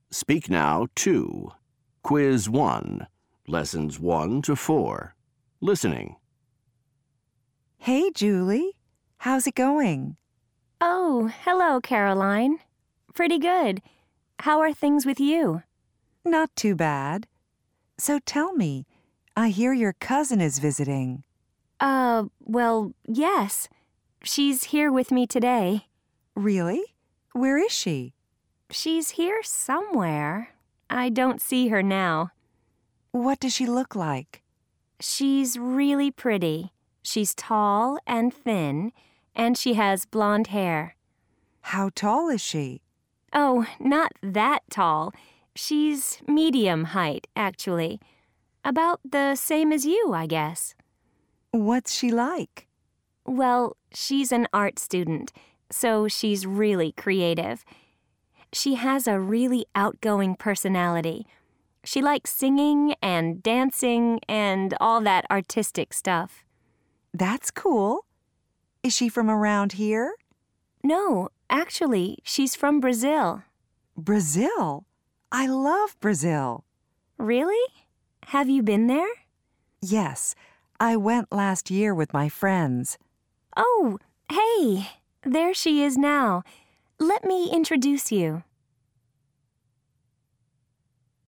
Speak Now 2. Quiz 1. Lessons 1 to 4. Listening. Hey, Julie. How's it going? Oh, hello, Caroline. Pretty good. How are things with you? Not too bad. So tell me, I hear your cousin is visiting. Well, yes. She's here with me today. Really? Where is she? She's here somewhere. I don't see her now. What does she look like? She's really pretty. She's tall and thin, and she has blonde hair. How tall is she? Oh, not that tall. She's medium height, actually. About the same as you, I guess. What's she like? Well, she's an art student, so she's really creative. She has a really outgoing personality. She likes singing and dancing and all that artistic stuff. That's cool. Is she from around here? No, actually, she's from Brazil. Brazil? I love Brazil. Really? Have you been there? Yes, I went last year with my friends. Oh, hey, there she is now. Let me introduce you.